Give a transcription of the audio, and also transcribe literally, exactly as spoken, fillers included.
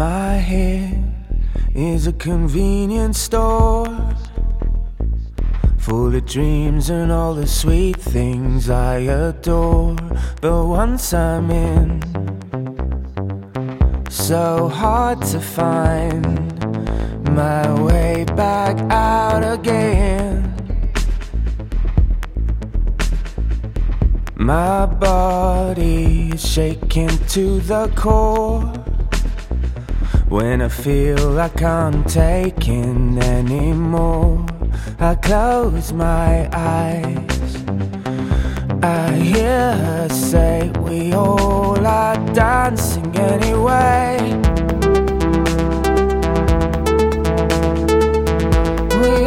My head is a convenience store, full of dreams and all the sweet things I adore. But once I'm in, so hard to find my way back out again. My body is shaking to the core when I feel I can't take in anymore. I close my eyes, I hear her say we all are dancing anyway.